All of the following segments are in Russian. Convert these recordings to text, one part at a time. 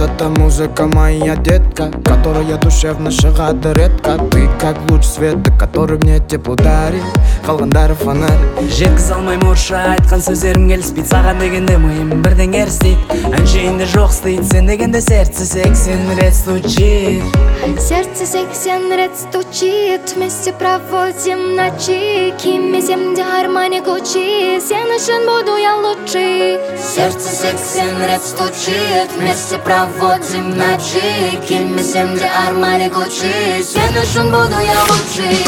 это музыка моя, детка, которая душевно шығады редко. Ты как луч света, который мне тепло дарит, қалғандары фонарь. Жеткізе алмаймын орысша айтқан сөздерім келіспейді. Саған дегенде миым бірден ерістейді. Әншейінде жоқ істейді, сен дегенде сердце 80 рет стучит. Сердце 80 рет стучит, вместе проводим ночи, кимеземде гармоник учи, сен үшін буду я лучший. Сердце 80 рет стучит, вместе проводим ночи, кимеземде гармоник учи, сен үшін буду я лучший.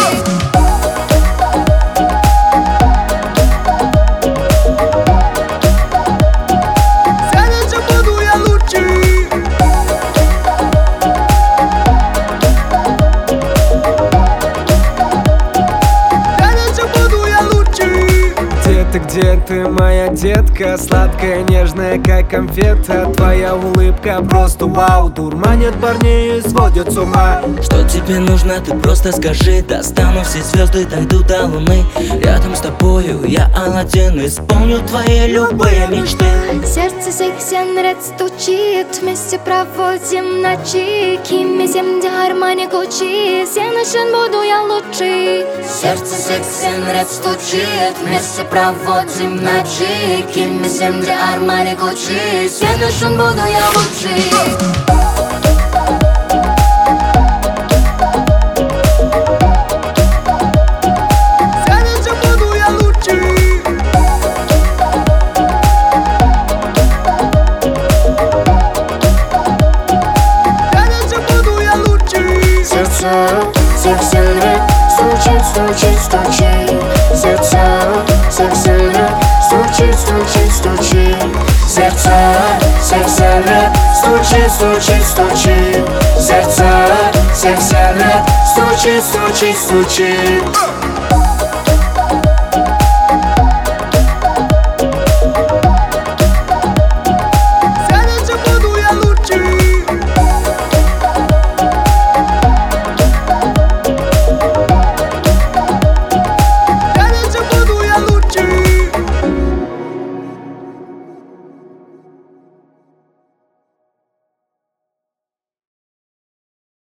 Где ты, моя детка, сладкая, нежная, как конфета? Твоя улыбка просто вау, дурманит парней и сводит с ума. Что тебе нужно, ты просто скажи. Достану все звезды, дойду до луны. Рядом с тобою я Аладдин, исполню твои любые мечты. Сердце 80 рет стучит, вместе проводим ночи, кимеземде гармоник учи, сен үшін буду я лучший. Сердце 80 рет стучит, вместе проводим ночи, кимеземде гармоник учи, сен үшін буду я лучший. Сердце 80 рет стучит, стучит, стучит. Сердце 80 рет стучит, стучит, стучит. Сердце 80 рет стучит, стучит, стучит. Сердце 80 рет стучит, стучит, стучит.